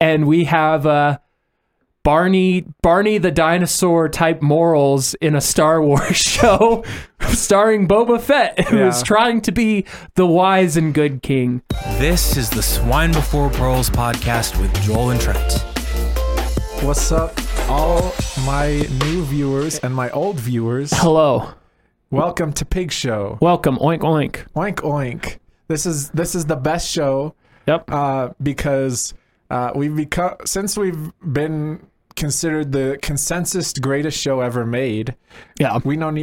and we have Barney the dinosaur type morals in a Star Wars show starring Boba Fett, who is trying to be the wise and good king. This is the Swine Before Pearls podcast with Joel and Trent. What's up, all my new viewers and my old viewers? Hello. Welcome to Pig Show. Welcome. Oink oink. Oink oink. This is the best show. Yep. Because since we've been considered the consensus greatest show ever made. Yeah. We no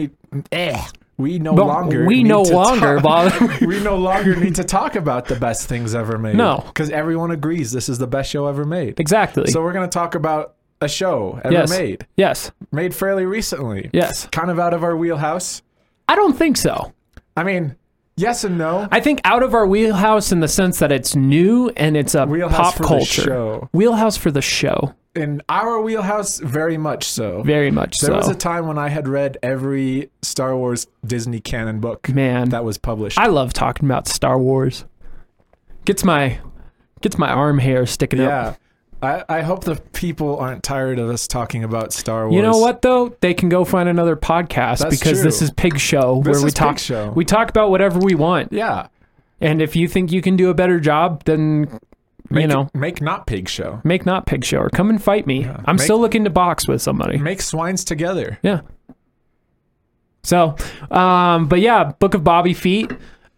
longer need to talk about the best things ever made. No. Because everyone agrees this is the best show ever made. Exactly. So we're going to talk about a show ever made. Yes. Made fairly recently. Yes. Kind of out of our wheelhouse. I don't think so. I mean, yes and no. I think out of our wheelhouse in the sense that it's new and it's a Wheelhouse pop for culture. the show. Wheelhouse for the show. In our wheelhouse, very much so. Very much so. There was a time when I had read every Star Wars Disney canon book that was published. I love talking about Star Wars. Gets my arm hair sticking up. Yeah. I hope the people aren't tired of us talking about Star Wars. You know what though? They can go find another podcast. That's because true. This is Pig Show where we talk about whatever we want. Yeah. And if you think you can do a better job, then make not Pig Show. Make not Pig Show, or come and fight me. Yeah. I'm still looking to box with somebody. Make swines together. Yeah. So, but yeah, Book of Bobby Feet.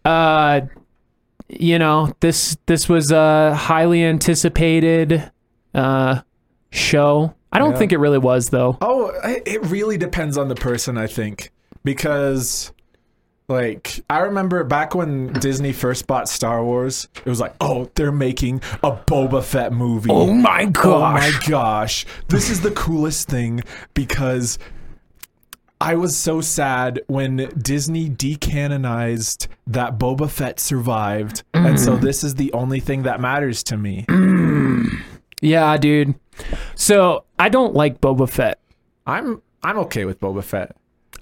This was a highly anticipated show. I don't think it really was though. Oh, it really depends on the person, I think, because I remember back when Disney first bought Star Wars, it was like, oh, they're making a Boba Fett movie. Oh my gosh. Oh my gosh. This is the coolest thing, because I was so sad when Disney decanonized that Boba Fett survived. And so this is the only thing that matters to me. Yeah, dude. So I don't like Boba Fett. I'm okay with Boba Fett.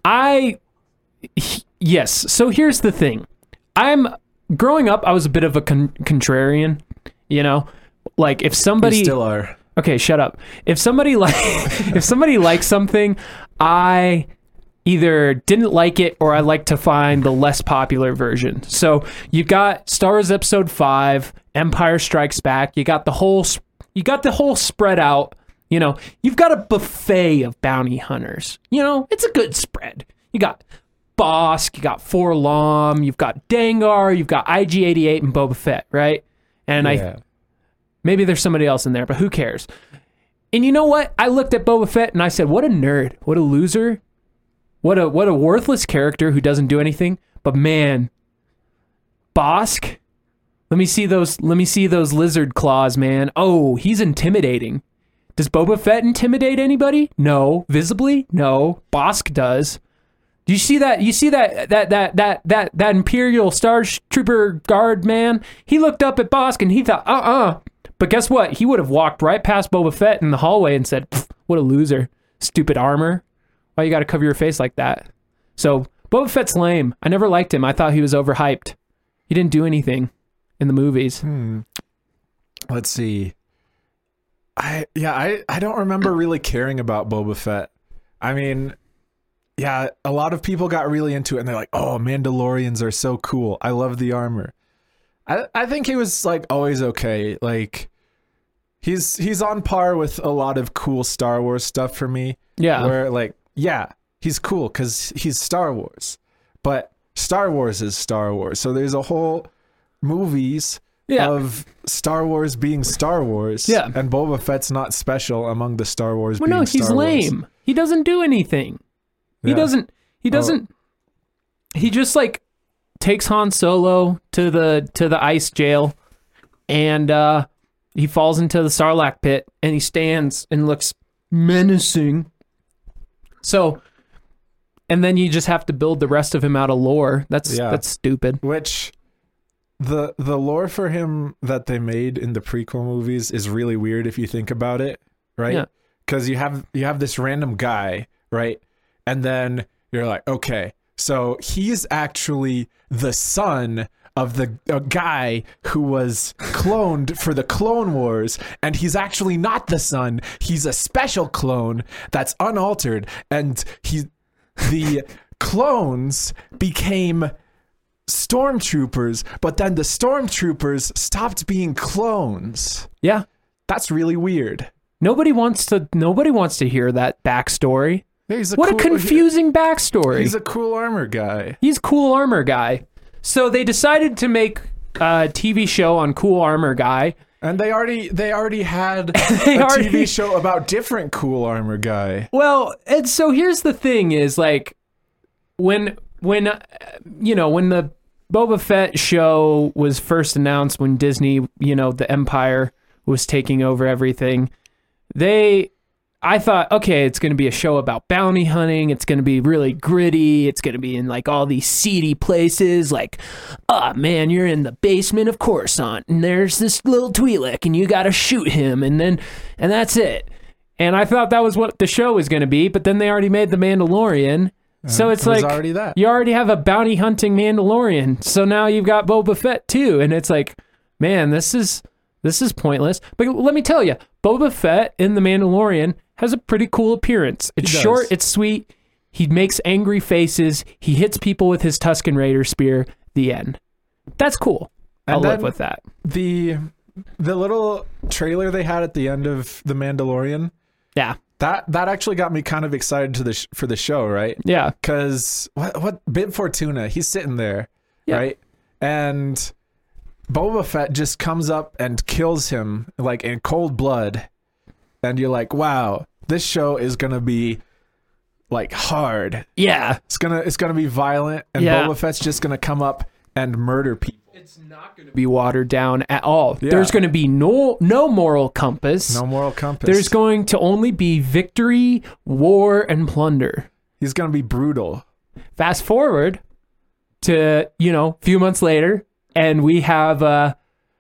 Yes. So here's the thing. Growing up, I was a bit of a contrarian, like if somebody... You still are. Okay, shut up. If somebody likes something, I either didn't like it or I like to find the less popular version. So you've got Star Wars Episode 5, Empire Strikes Back. You got the whole spread out. You've got a buffet of bounty hunters. It's a good spread. You got Bosk, you got Forlom, you've got Dengar, you've got IG-88 and Boba Fett, right? And maybe there's somebody else in there, but who cares? And you know what? I looked at Boba Fett and I said, what a nerd, what a loser, what a worthless character who doesn't do anything. But man, Bosk, let me see those lizard claws, man. Oh, he's intimidating. Does Boba Fett intimidate anybody? No. Visibly? No. Bosk does. Do you see that? You see that Imperial Star Trooper guard man? He looked up at Bosk and he thought, But guess what? He would have walked right past Boba Fett in the hallway and said, what a loser. Stupid armor. Why you got to cover your face like that? So Boba Fett's lame. I never liked him. I thought he was overhyped. He didn't do anything in the movies. Let's see. I don't remember really caring about Boba Fett. I mean, yeah, a lot of people got really into it and they're like, oh, Mandalorians are so cool. I love the armor. I think he was always okay. He's on par with a lot of cool Star Wars stuff for me. Yeah. Where he's cool because he's Star Wars. But Star Wars is Star Wars. So there's a whole movies of Star Wars being Star Wars. Yeah. And Boba Fett's not special among the Star Wars being Star Wars. No, he's lame. He doesn't do anything. He doesn't. He just takes Han Solo to the ice jail, and he falls into the Sarlacc pit, and he stands and looks menacing. So, and then you just have to build the rest of him out of lore. That's stupid. Which the lore for him that they made in the prequel movies is really weird if you think about it, right? Yeah. Because you have this random guy, right? And then you're like, okay, so he's actually the son of the a guy who was cloned for the Clone Wars, and he's actually not the son. He's a special clone that's unaltered, and the clones became stormtroopers, but then the stormtroopers stopped being clones. Yeah. That's really weird. Nobody wants to hear that backstory. He's What a confusing backstory. He's a cool armor guy. He's a cool armor guy. So they decided to make a TV show on cool armor guy. And they already had a TV show about different cool armor guy. Well, and so here's the thing is like when the Boba Fett show was first announced, when Disney, the Empire was taking over everything, I thought, okay, it's going to be a show about bounty hunting. It's going to be really gritty. It's going to be in like all these seedy places. Like, oh man, you're in the basement of Coruscant and there's this little Twi'lek and you got to shoot him. And that's it. And I thought that was what the show was going to be. But then they already made The Mandalorian. So it's like, already that. You already have a bounty hunting Mandalorian. So now you've got Boba Fett too. And it's like, man, this is pointless. But let me tell you, Boba Fett in The Mandalorian has a pretty cool appearance. It's short, it's sweet. He makes angry faces. He hits people with his Tusken Raider spear. The end. That's cool. I'll live with that. The little trailer they had at the end of The Mandalorian. Yeah. That actually got me kind of excited for the show, right? Yeah. Because what Bib Fortuna, he's sitting there, yeah. right? And Boba Fett just comes up and kills him like in cold blood. And you're like, wow, this show is gonna be like hard. Yeah. It's gonna be violent, and Boba Fett's just gonna come up and murder people. It's not gonna be watered down at all. Yeah. There's gonna be no moral compass. No moral compass. There's going to only be victory, war, and plunder. He's gonna be brutal. Fast forward to, a few months later, and we have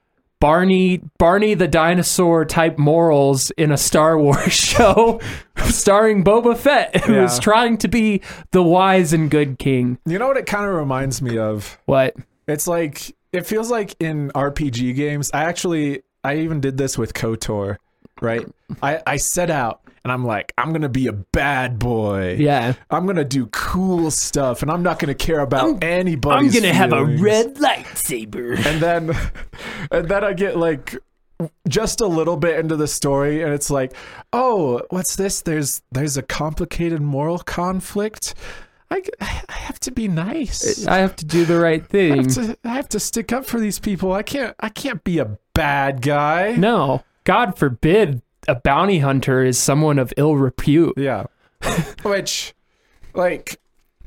Barney the dinosaur type morals in a Star Wars show starring Boba Fett, who is trying to be the wise and good king. You know what it kind of reminds me of? What? It's like, it feels like in RPG games. I even did this with KOTOR, right? I set out and I'm like, I'm going to be a bad boy. Yeah. I'm going to do cool stuff and I'm not going to care about anybody's I'm going to have a feelings. red lightsaber. And then I get like just a little bit into the story and it's like, oh, what's this? There's a complicated moral conflict. I have to be nice. I have to do the right thing. I have to stick up for these people. I can't be a bad guy. No, God forbid a bounty hunter is someone of ill repute. Yeah. Which, like,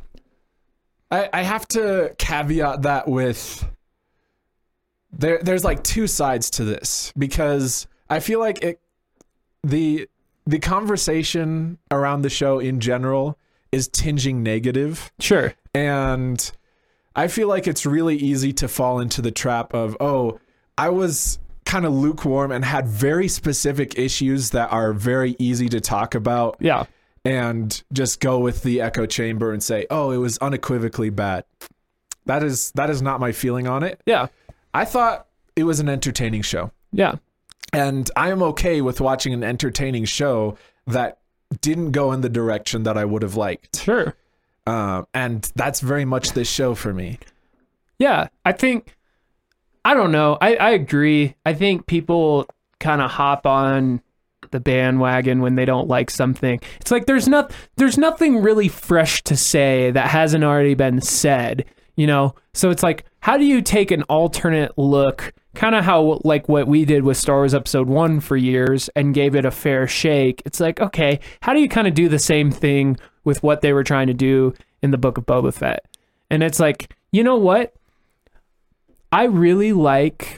I have to caveat that with there's like two sides to this, because I feel like the conversation around the show in general is tinging negative. Sure. And I feel like it's really easy to fall into the trap of, oh, I was kind of lukewarm and had very specific issues that are very easy to talk about. Yeah. And just go with the echo chamber and say, oh, it was unequivocally bad. That is not my feeling on it. Yeah. I thought it was an entertaining show. Yeah. And I am okay with watching an entertaining show that didn't go in the direction that I would have liked. Sure. And that's very much this show for me. Yeah. I don't know. I agree. I think people kind of hop on the bandwagon when they don't like something. It's like there's nothing really fresh to say that hasn't already been said, So it's like, how do you take an alternate look, kind of how like what we did with Star Wars Episode 1 for years and gave it a fair shake? It's like, okay, how do you kind of do the same thing with what they were trying to do in the Book of Boba Fett? And it's like, you know what? I really liked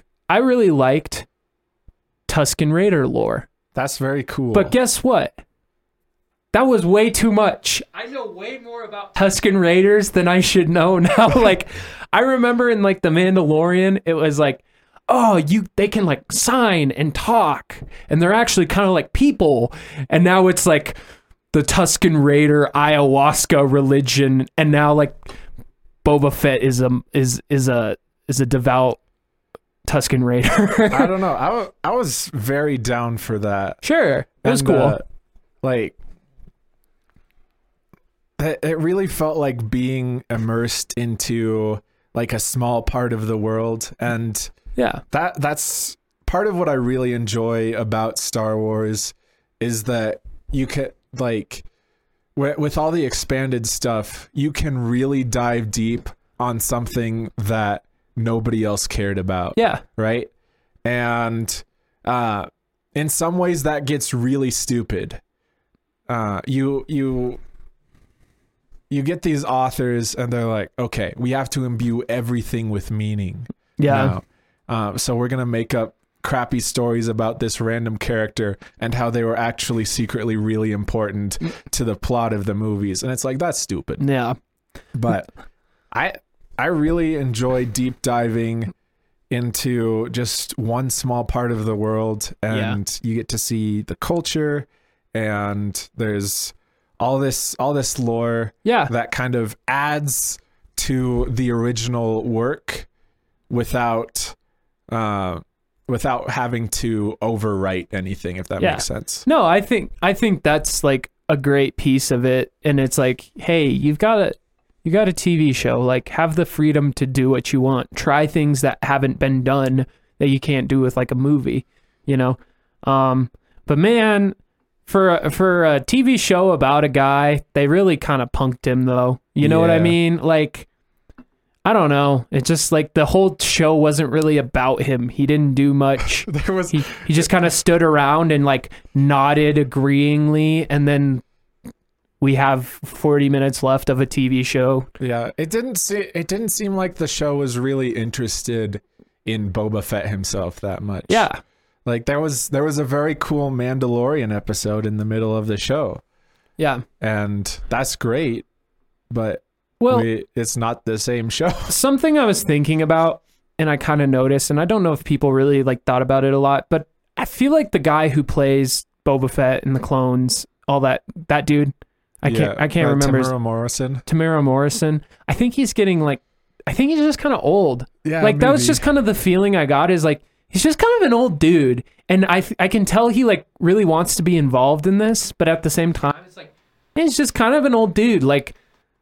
Tusken Raider lore. That's very cool. But guess what? That was way too much. I know way more about Tusken Raiders than I should know now. Like, I remember in like The Mandalorian, it was like, oh, they can like sign and talk, and they're actually kind of like people. And now it's like the Tusken Raider ayahuasca religion, and now like Boba Fett is is a devout Tusken Raider. I don't know. I was very down for that. Sure, it was And, cool. Like, it really felt like being immersed into like a small part of the world, and Yeah, that's part of what I really enjoy about Star Wars is that you can, like, with all the expanded stuff, you can really dive deep on something that nobody else cared about. yeah, Right. And in some ways that gets really stupid. You get these authors and they're like, okay, we have to imbue everything with meaning. yeah, now. So we're going to make up crappy stories about this random character and how they were actually secretly really important to the plot of the movies. And it's like, that's stupid. yeah. But I really enjoy deep diving into just one small part of the world, and you get to see the culture, and there's all this lore Yeah. that kind of adds to the original work without having to overwrite anything, if that Yeah. makes sense. No, I think that's like a great piece of it, and it's like, hey, you got a TV show, like have the freedom to do what you want, try things that haven't been done that you can't do with like a movie, you know. But man, for a TV show about a guy, they really kind of punked him though. You know what I Yeah. mean? Like, I don't know. It's just like the whole show wasn't really about him. He didn't do much. There was He just kind of stood around and like nodded agreeingly, and then we have 40 minutes left of a TV show. Yeah, it didn't seem like the show was really interested in Boba Fett himself that much. Yeah. Like there was a very cool Mandalorian episode in the middle of the show, Yeah. and that's great, but Well, it's not the same show. something I was thinking about and I kind of noticed, and I don't know if people really like thought about it a lot, but I feel like the guy who plays Boba Fett and the clones, all that dude, I can't remember his Tamara Morrison. I think he's just kind of old. Yeah, like that was maybe. just kind of the feeling I got, is like he's just kind of an old dude, and I can tell he like really wants to be involved in this, but at the same time it's like he's just kind of an old dude. Like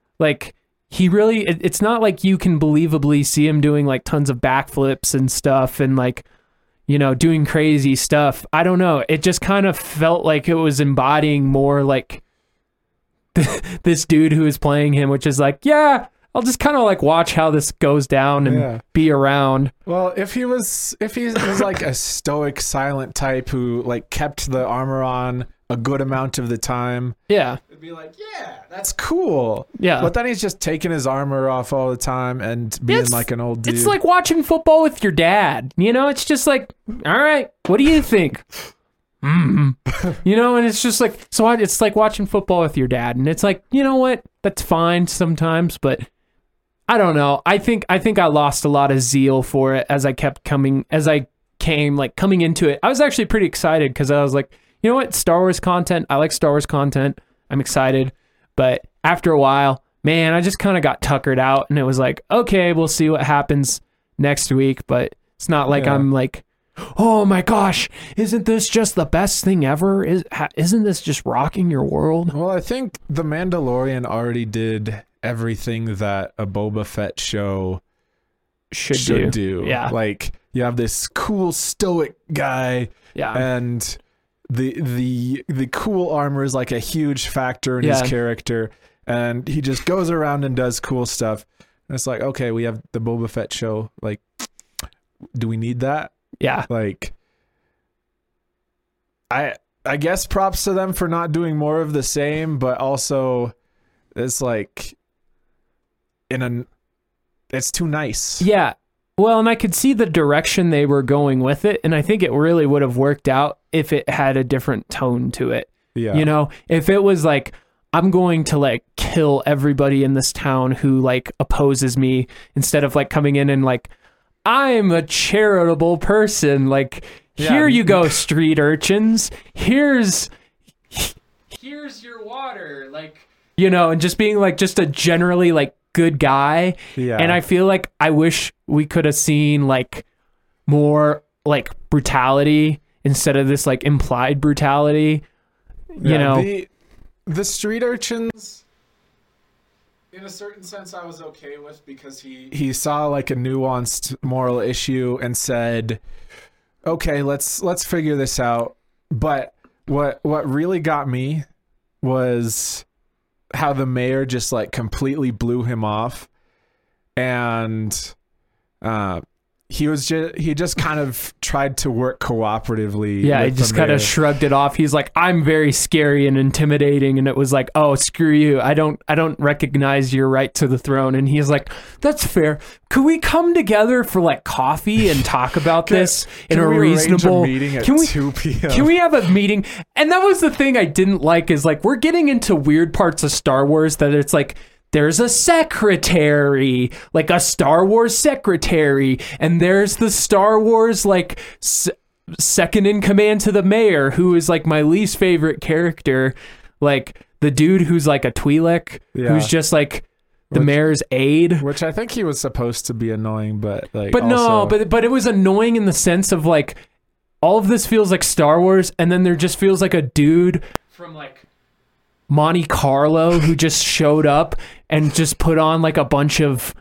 he really, it's not like you can believably see him doing like tons of backflips and stuff and like, you know, doing crazy stuff. I don't know. It just kind of felt like it was embodying more like this dude who is playing him, which is like, yeah, I'll just kind of like watch how this goes down and be around. Well, if he was like a stoic, silent type who like kept the armor on a good amount of the time, Yeah. it'd be like, yeah, that's cool. Yeah. But then he's just taking his armor off all the time and being It's- like an old dude. It's like watching football with your dad. You know, it's just like, all right, what do you think? You know, and it's just like, it's like watching football with your dad, and it's like, you know what? That's fine sometimes, but I don't know. I think I lost a lot of zeal for it as I came into it. I was actually pretty excited because I was like, you know what? Star Wars content. I like Star Wars content. I'm excited. But after a while, man, I just kind of got tuckered out, and it was like, okay, we'll see what happens next week. But it's not like I'm like, oh my gosh, isn't this just the best thing ever? Isn't this just rocking your world? Well, I think The Mandalorian already did everything that a Boba Fett show should do. Yeah. Like you have this cool stoic guy, Yeah. and the cool armor is like a huge factor in his Yeah. character, and he just goes around and does cool stuff. And it's like, okay, we have the Boba Fett show. Like, do we need that? Yeah. Like, I guess props to them for not doing more of the same, but also it's like it's too nice. Yeah. Well, and I could see the direction they were going with it, and I think it really would have worked out if it had a different tone to it. Yeah. You know, if it was like, I'm going to like kill everybody in this town who like opposes me, instead of like coming in and like, I'm a charitable person. Like, here you go, street urchins. Here's your water. Like, you know, and just being like just a generally like good guy. Yeah. And I feel like I wish we could have seen like more like brutality instead of this like implied brutality. You know, the street urchins, in a certain sense, I was okay with, because he saw like a nuanced moral issue and said, okay, let's figure this out. But what really got me was how the mayor just like completely blew him off, and he just kind of tried to work cooperatively. yeah, he with just the kind mayor. of shrugged it off. He's like, I'm very scary and intimidating. And it was like, oh, screw you. I don't recognize your right to the throne. And he's like, that's fair. Could we come together for like coffee and talk about this in a Can we arrange reasonable a meeting at Can we 2 p.m.? Can we have a meeting? And that was the thing I didn't like, is like, we're getting into weird parts of Star Wars that it's like, there's a secretary, like a Star Wars secretary, and there's the Star Wars like second in command to the mayor, who is like my least favorite character, like the dude who's like a Twi'lek, who's just like the mayor's aide. Which I think he was supposed to be annoying, but like, But also, no, but it was annoying in the sense of like, all of this feels like Star Wars, and then there just feels like a dude from like Monte Carlo who just showed up and just put on like a bunch of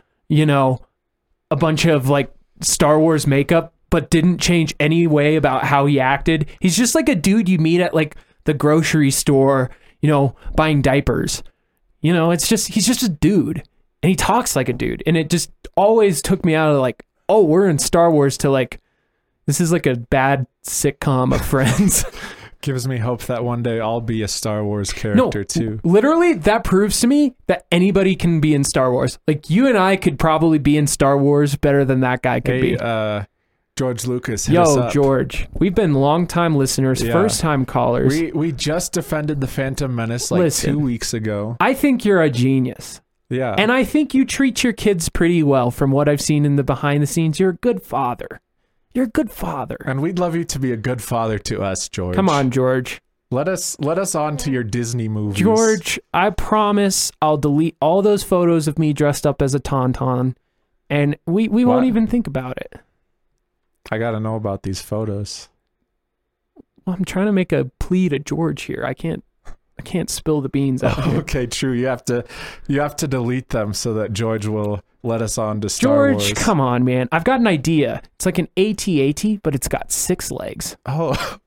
like Star Wars makeup, but didn't change any way about how he acted. He's just like a dude you meet at like the grocery store, buying diapers. It's just, he's just a dude, and he talks like a dude. And it just always took me out of like, oh, we're in Star Wars, to like, this is like a bad sitcom of Friends. gives me hope that one day I'll be a Star Wars character too. Literally, that proves to me that anybody can be in Star Wars. Like, you and I could probably be in Star Wars better than that guy could be. George Lucas, hit us Yo, up. George, we've been long-time listeners, Yeah. first-time callers. We just defended the Phantom Menace like Listen. 2 weeks ago. I think you're a genius. Yeah. And I think you treat your kids pretty well from what I've seen in the behind the scenes. You're a good father. You're a good father. And we'd love you to be a good father to us, George. Come on, George. Let us on to your Disney movies. George, I promise I'll delete all those photos of me dressed up as a tauntaun, and we won't What? even think about it. I got to know about these photos. Well, I'm trying to make a plea to George here. I can't spill the beans out here. Okay, true. You have to delete them so that George will let us on to Star George, Wars. come on, man. I've got an idea. It's like an AT-AT, but it's got 6 legs. Oh,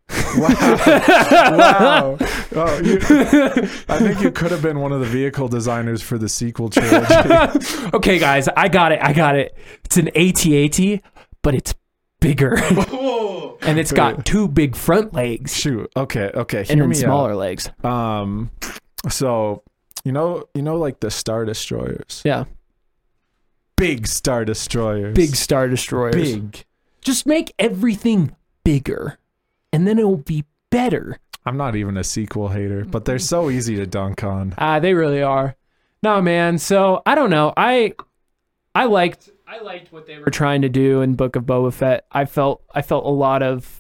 wow. Oh, I think you could have been one of the vehicle designers for the sequel trilogy. Okay, guys, I got it. It's an AT-AT, but it's bigger. And it's got 2 big front legs. Shoot. Okay. And Hear then me smaller legs. out. So you know, like the Star Destroyers. Yeah. Big Star Destroyers. Big Star Destroyers. Big. Just make everything bigger, and then it will be better. I'm not even a sequel hater, but they're so easy to dunk on. They really are. No, man. So I don't know. I liked what they were trying to do in Book of Boba Fett. I felt a lot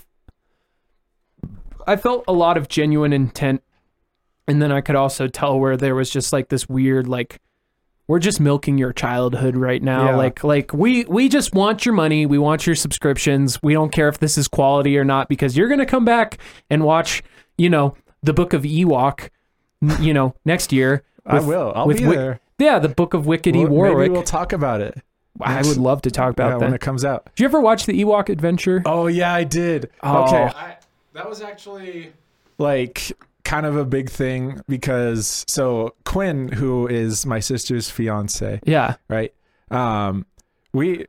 of genuine intent, and then I could also tell where there was just like this weird, like, we're just milking your childhood right now. Yeah. Like we just want your money. We want your subscriptions. We don't care if this is quality or not, because you're gonna come back and watch, the Book of Ewok, next year. I will. I'll be there. Yeah, the Book of Wickedy Maybe Warwick. we'll talk about it. I would love to talk about when that. it comes out. Did you ever watch the Ewok Adventure? Oh yeah, I did. Oh. Okay, that was actually like kind of a big thing, because so Quinn, who is my sister's fiance, Yeah. right? We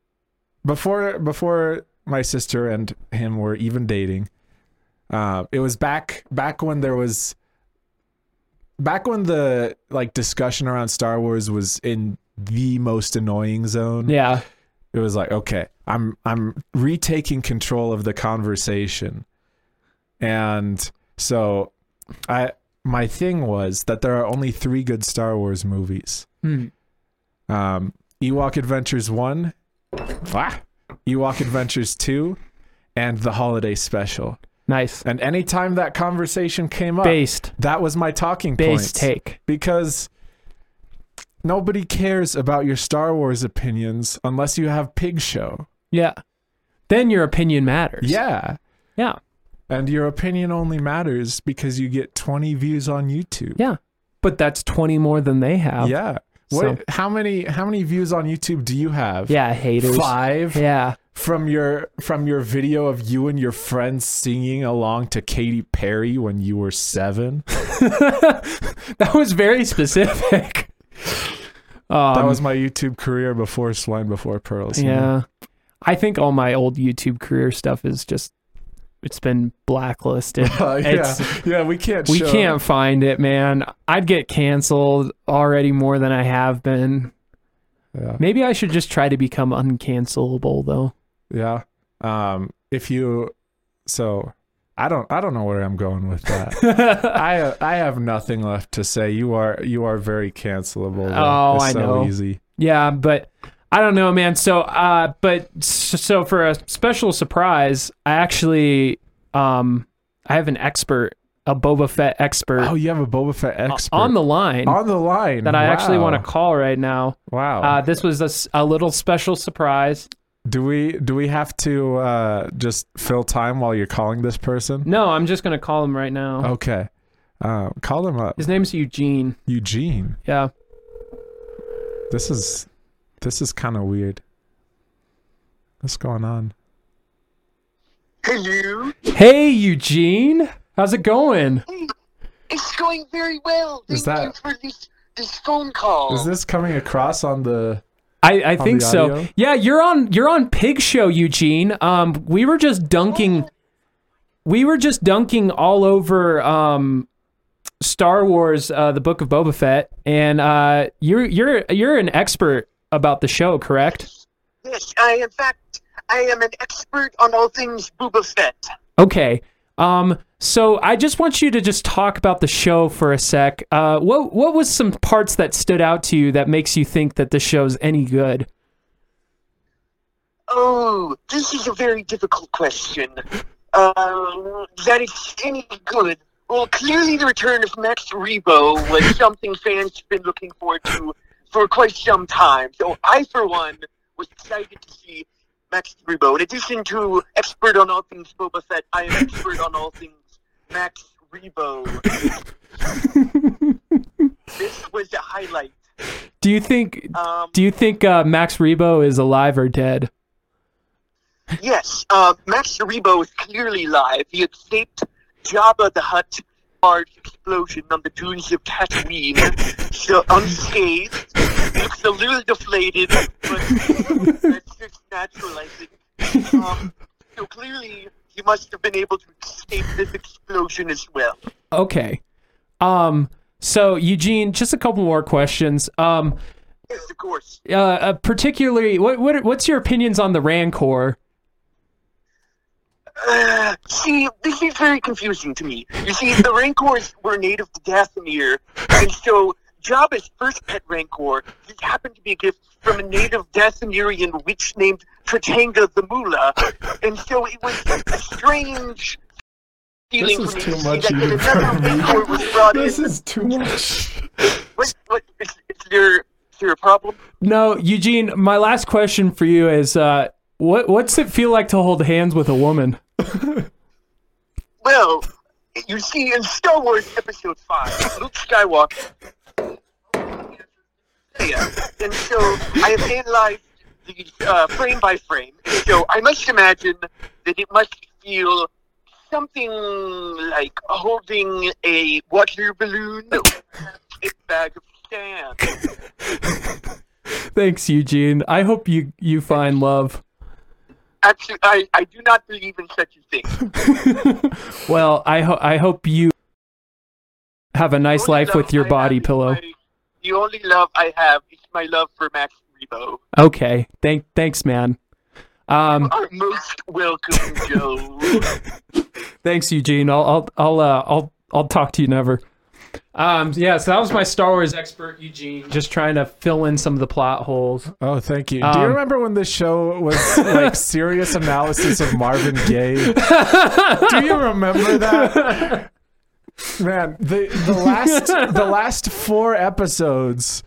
before my sister and him were even dating. It was back when the like discussion around Star Wars was in the most annoying zone. Yeah. It was like, okay, I'm retaking control of the conversation. And so my thing was that there are only 3 good Star Wars movies. Ewok Adventures 1, Ewok Adventures 2, and the Holiday Special. Nice. And anytime that conversation came up, Based that was my talking point. take. Because nobody cares about your Star Wars opinions unless you have Pig Show. Yeah. Then your opinion matters. Yeah. Yeah. And your opinion only matters because you get 20 views on YouTube. Yeah. But that's 20 more than they have. Yeah. How many views on YouTube do you have? Yeah, haters. 5? Yeah. From your video of you and your friends singing along to Katy Perry when you were 7. That was very specific. That was my YouTube career before Swine Before Pearls. Yeah. I think all my old YouTube career stuff is just, it's been blacklisted. We can't find it, man. I'd get canceled already more than I have been. Yeah. Maybe I should just try to become uncancelable though. Yeah. I don't know where I'm going with that. I have nothing left to say. You are very cancelable. Oh, it's I know. So easy. Yeah, but I don't know, man. So so for a special surprise, I actually I have an expert, a Boba Fett expert. Oh, you have a Boba Fett expert on the line. On the line. That I actually want to call right now. Wow. This was a little special surprise. Do we have to just fill time while you're calling this person? No, I'm just gonna call him right now. Okay. Call him up. His name's Eugene. Eugene. Yeah. This is kind of weird. What's going on? Hello. Hey, Eugene. How's it going? Hey, it's going very well. Is Thank you for this phone call. Is this coming across on the? I think the so. audio? Yeah, you're on Pig Show, Eugene. We were just dunking. We were just dunking all over Star Wars, the Book of Boba Fett, and you're an expert about the show, correct? Yes, in fact, I am an expert on all things Boba Fett. Okay. So I just want you to just talk about the show for a sec. What was some parts that stood out to you that makes you think that the show's any good? Oh, this is a very difficult question. That it's any good. Well, clearly the return of Max Rebo was something fans have been looking forward to for quite some time. So I, for one, was excited to see Max Rebo. In addition to expert on all things Boba Fett, I am expert on all things Max Rebo. This was a highlight. Do you think Max Rebo is alive or dead? Yes, Max Rebo is clearly live. He escaped Jabba the Hutt large explosion on the dunes of Tatooine, so unscathed. He looks a little deflated, but that's just natural, I think. So clearly, he must have been able to escape this explosion as well. Okay. So Eugene, just a couple more questions. Yes, of course. Particularly, what's your opinions on the Rancor? See, this is very confusing to me. You see, the Rancors were native to Dathomir, and so Jabba's first pet Rancor just happened to be a gift from a native Dathomirian witch named Tratanga the Mula, and so it was a strange feeling This for is me too to much see that even another for me. Rancor was brought This in. is too much. Is there a problem? No, Eugene, my last question for you is, what's it feel like to hold hands with a woman? Well, you see, in Star Wars Episode 5, Luke Skywalker, and so I have analyzed these frame by frame, so I must imagine that it must feel something like holding a water balloon with a bag of sand. Thanks, Eugene. I hope you find love. Actually, I do not believe in such a thing. Well, I hope you have a nice The only love love with your I body have is pillow. the only love I have is my love for Max Rebo. Okay. Thanks, man. Are most welcome, Joe. Thanks, Eugene. I'll talk to you never. Yeah, so that was my Star Wars expert, Eugene, just trying to fill in some of the plot holes. Oh, thank you. Do you remember when the show was like serious analysis of Marvin Gaye? Do you remember that? Man, the last 4 episodes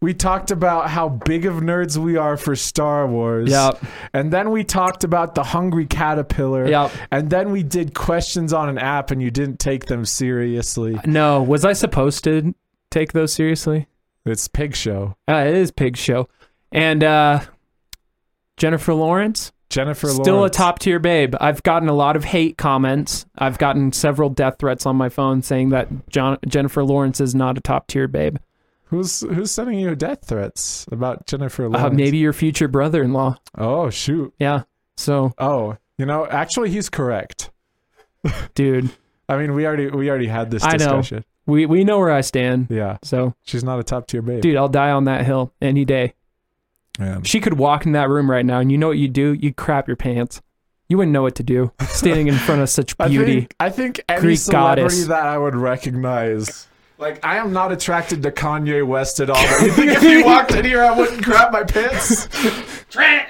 we talked about how big of nerds we are for Star Wars. Yep. And then we talked about the Hungry Caterpillar. Yep. And then we did questions on an app and you didn't take them seriously. No, was I supposed to take those seriously? It's Pig Show. It is Pig Show. And Jennifer Lawrence? Still Lawrence. a top tier babe. I've gotten a lot of hate comments. I've gotten several death threats on my phone saying that Jennifer Lawrence is not a top tier babe. Who's sending you death threats about Jennifer Lawrence? Maybe your future brother-in-law. Oh, shoot. Yeah. So, Oh, actually he's correct. dude, I mean, we already had this I know. discussion. we know where I stand. Yeah. So, She's not a top tier babe. dude, I'll die on that hill any day. Man. She could walk in that room right now, and you know what you'd do? You'd crap your pants. You wouldn't know what to do standing in front of such beauty. I think any Greek celebrity goddess. that I would recognize. Like, I am not attracted to Kanye West at all. But you think if he walked in here, I wouldn't crap my pants? Trent!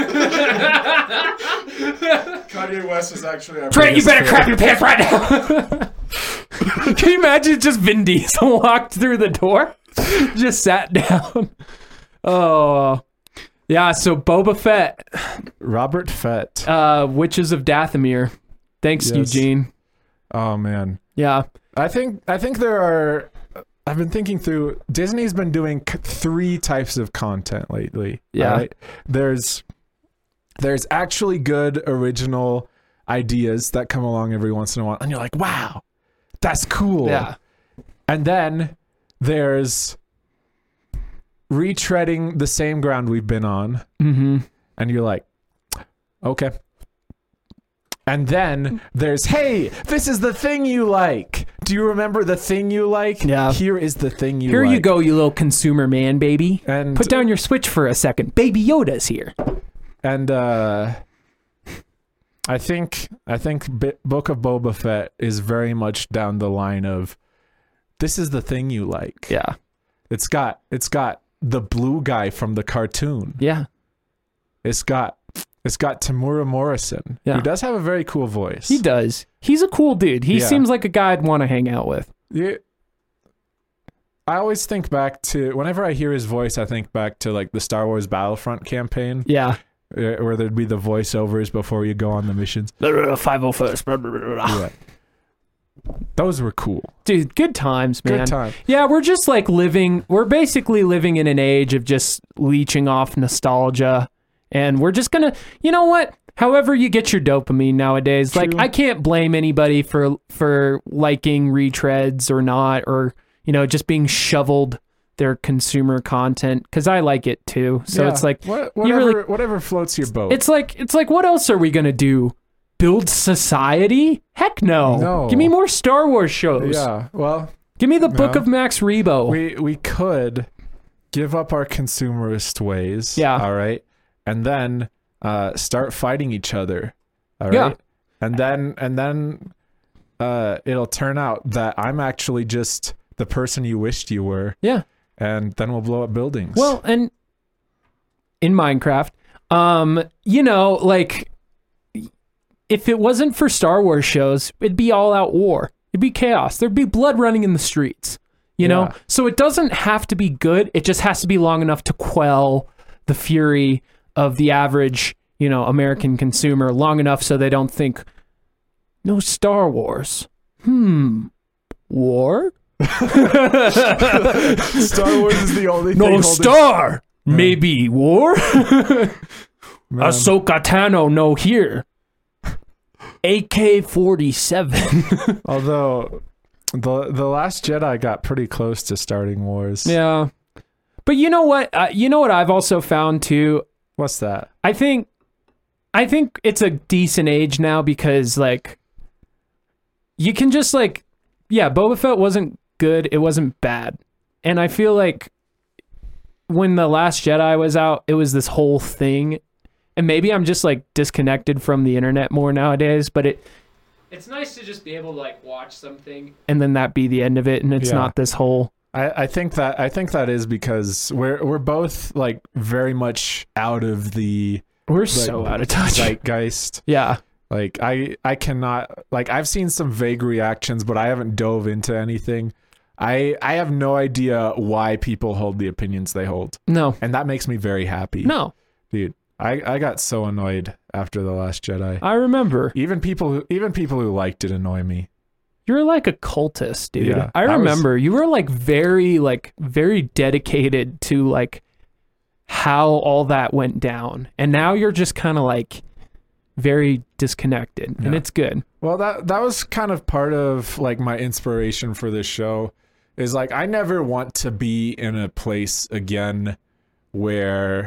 Kanye West is actually our Trent, you biggest better fan. crap your pants right now! Can you imagine just Vin Diesel walked through the door? Just sat down. Oh. Yeah, so Boba Fett, Robert Fett. Witches of Dathomir. Thanks, Yes. Eugene. Oh, man. Yeah. I think there are. I've been thinking through. Disney's been doing 3 types of content lately. Yeah. Right? There's actually good original ideas that come along every once in a while, and you're like, wow, that's cool. Yeah. And then there's retreading the same ground we've been on, Mm-hmm. and you're like, okay. And then there's, hey, this is the thing you like. Do you remember the thing you like? Yeah. Here is the thing you Here like. you go, you little consumer man, baby. And Put down your Switch for a second. Baby Yoda's here. And I think Book of Boba Fett is very much down the line of, this is the thing you like. Yeah. It's got the blue guy from the cartoon. Yeah. It's got Tamura Morrison, Yeah. who does have a very cool voice. He does. He's a cool dude. He Yeah. seems like a guy I'd want to hang out with. Yeah. I always think back to, whenever I hear his voice, I think back to like the Star Wars Battlefront campaign, Yeah. where there'd be the voiceovers before you go on the missions. 501st. Yeah. Those were cool. Dude, good times, man. Good time. Yeah, we're just like we're basically living in an age of just leeching off nostalgia. And we're just gonna, you know what? However you get your dopamine nowadays, True. like I can't blame anybody for liking retreads or not, or, you know, just being shoveled their consumer content, because I like it too. So Yeah. it's like, whatever floats your boat. it's like, what else are we gonna do? Build society? Heck no. No. Give me more Star Wars shows. Yeah. Well, Give me the Book No. of Max Rebo. we could give up our consumerist ways. Yeah. All right. And then start fighting each other. All right. Yeah. And then it'll turn out that I'm actually just the person you wished you were. Yeah. And then we'll blow up buildings. Well, and in Minecraft, you know, like if it wasn't for Star Wars shows, it'd be all out war. It'd be chaos. There'd be blood running in the streets, you know? Yeah. So it doesn't have to be good. It just has to be long enough to quell the fury of the average, you know, American consumer, long enough so they don't think, no Star Wars. War? Star Wars is the only thing No holding- star. Maybe war? Man. Ahsoka Tano no here. AK-47. Although the Last Jedi got pretty close to starting wars. Yeah. But you know what? I've also found too? What's that? I think it's a decent age now because like you can just like, yeah, Boba Fett wasn't good. It wasn't bad. And I feel like when The Last Jedi was out, it was this whole thing. And maybe I'm just like disconnected from the internet more nowadays, but it's nice to just be able to like watch something and then that be the end of it. And it's Yeah. not this whole, I think that is because we're both like very much out of the we're so out of touch. zeitgeist. Yeah. Like I cannot, like I've seen some vague reactions, but I haven't dove into anything. I have no idea why people hold the opinions they hold. No. And that makes me very happy. No. Dude, I got so annoyed after The Last Jedi. I remember. Even people who liked it annoy me. You're like a cultist, dude. Yeah, I remember you were like very dedicated to like how all that went down. And now you're just kind of like very disconnected, and it's good. Well, that was kind of part of like my inspiration for this show is like I never want to be in a place again where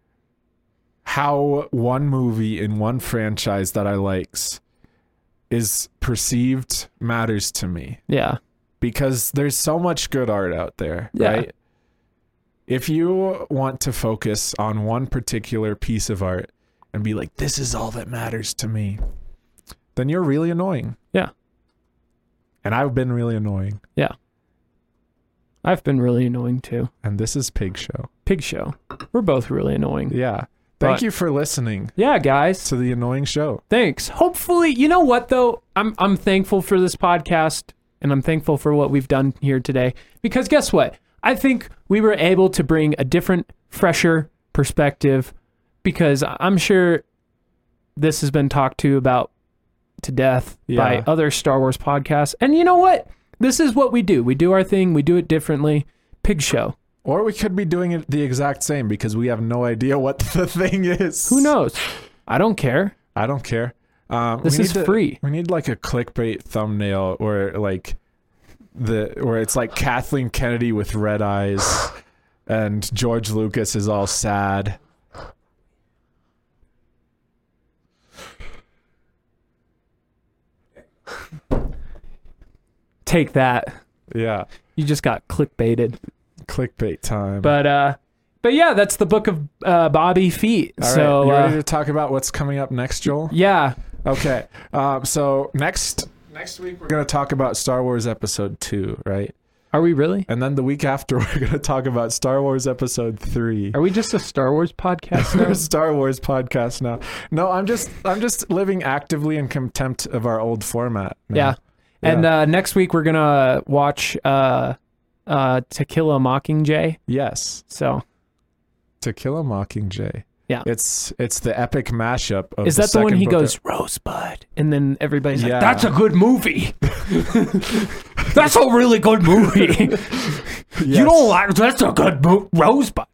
how one movie in one franchise that I likes is perceived matters to me. Yeah. Because there's so much good art out there, Yeah. right? If you want to focus on one particular piece of art and be like, this is all that matters to me, then you're really annoying. Yeah. And I've been really annoying. Yeah. I've been really annoying too. And this is Pig Show. Pig Show. We're both really annoying. Yeah. Thank But- you for listening Yeah, guys. to the annoying show. Thanks. Hopefully, you know what though? I'm thankful for this podcast, and I'm thankful for what we've done here today, because guess what? I think we were able to bring a different, fresher perspective, because I'm sure this has been talked to about to death by Yeah. other Star Wars podcasts. And you know what? This is what we do. We do our thing. We do it differently. Pig Show. Or we could be doing it the exact same because we have no idea what the thing is. Who knows? I don't care. I don't care. This we is need free. We need like a clickbait thumbnail where it's like Kathleen Kennedy with red eyes and George Lucas is all sad. Take that. Yeah. You just got clickbaited. Clickbait time. But yeah, that's the book of Bobby Feet. All So right, you ready to talk about what's coming up next, Joel? yeah, Okay. So next week we're going to talk about Star Wars Episode 2, right? are we really? And then the week after we're going to talk about Star Wars Episode 3. Are we just a Star Wars podcast We're now? a Star Wars podcast now. No, I'm just living actively in contempt of our old format now. Yeah. And next week we're gonna watch To Kill a Mockingjay. Yes. So To Kill a Mockingjay. Yeah. It's the epic mashup of is that the one second he book goes of- Rosebud, and then everybody's Yeah. like, "That's a good movie. That's a really good movie. You Yes. don't like? That's a good Rosebud."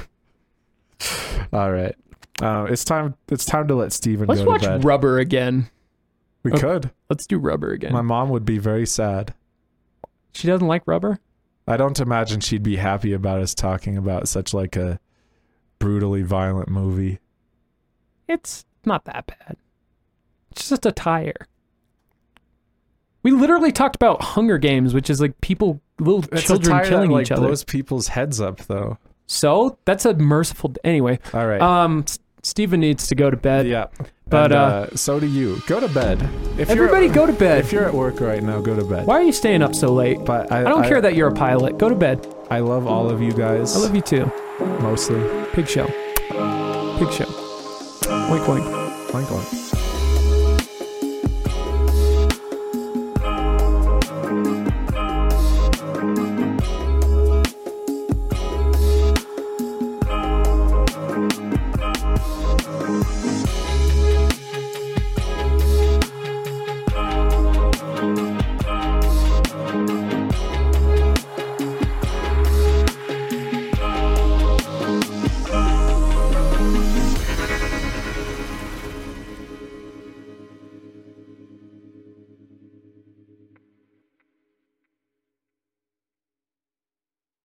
All right. It's time to let Steven Let's go to watch bed. Rubber again. We could. Let's do Rubber again. My mom would be very sad. She doesn't like Rubber. I don't imagine she'd be happy about us talking about such like a brutally violent movie. It's not that bad. It's just a tire. We literally talked about Hunger Games, which is like little It's children a tire killing that, like, each other. blows people's heads up, though. So that's a merciful. Anyway, All right. Steven needs to go to bed. yeah. but, And, so do you. Go to bed. If Everybody you're, go to bed. If you're at work right now, go to bed. Why are you staying up so late? But I don't care that you're a pilot. Go to bed. I love all of you guys. I love you too. Mostly. Pig show. Pig show. Wink, wink. Oink, oink.